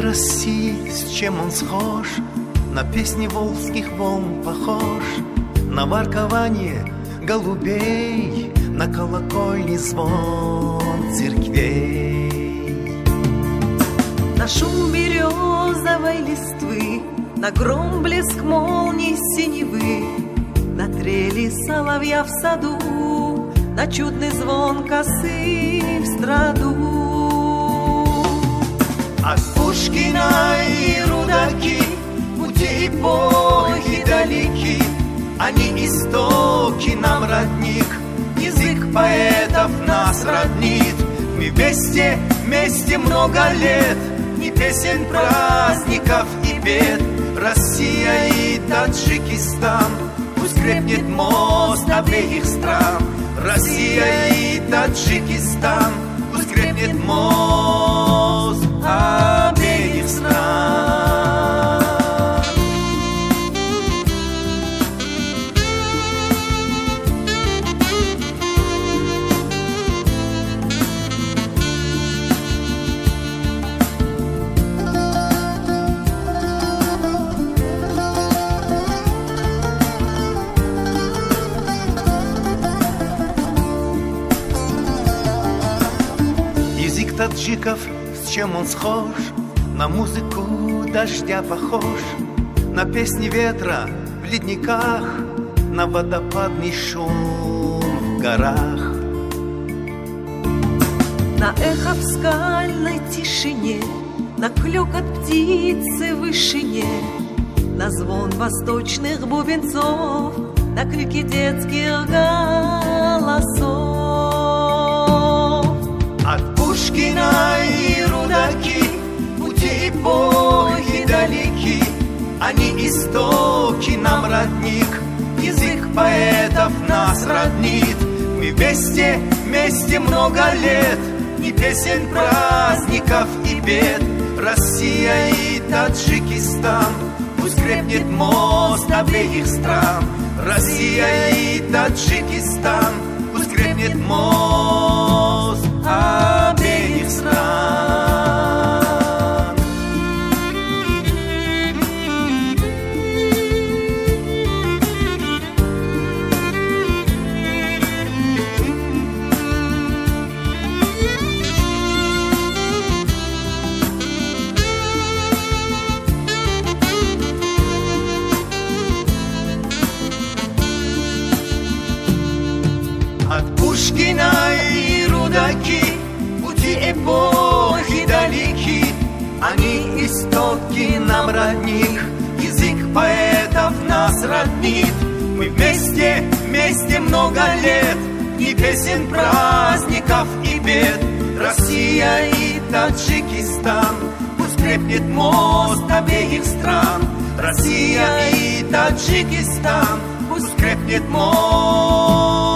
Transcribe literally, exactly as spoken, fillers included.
России, с чем он схож? На песни волжских волн похож, на воркование голубей, на колокольный звон церквей. На шум березовой листвы, на гром блеск молний синевы, на трели соловья в саду, на чудный звон косы в страду. От Пушкина и Рудаки пути эпохи далеки, они истоки нам родник, язык поэтов нас роднит. Мы вместе, вместе много лет, ни песен, праздников и бед. Россия и Таджикистан, пусть крепнет мост обеих стран. Россия и Таджикистан, пусть крепнет мост обеих стран. Язык таджиков, с чем он схож? На музыку дождя похож, на песни ветра в ледниках, на водопадный шум в горах. На эхо в скальной тишине, на клёкот птицы в вышине, на звон восточных бубенцов, на крики детских голосов. От Пушкина и Рудаки пути эпохи далеки, они истоки нам родник, язык поэтов нас роднит. Мы вместе, вместе много лет, ни песен, праздников и бед. Россия и Таджикистан, пусть крепнет мост обеих стран. Россия и Таджикистан, пусть крепнет мост обеих стран. От Пушкина и Рудаки пути эпохи далеки, они истоки нам родник, язык поэтов нас роднит. Мы вместе, вместе много лет, ни песен, праздников и бед. Россия и Таджикистан, пусть крепнет мост обеих стран. Россия и Таджикистан, пусть крепнет мост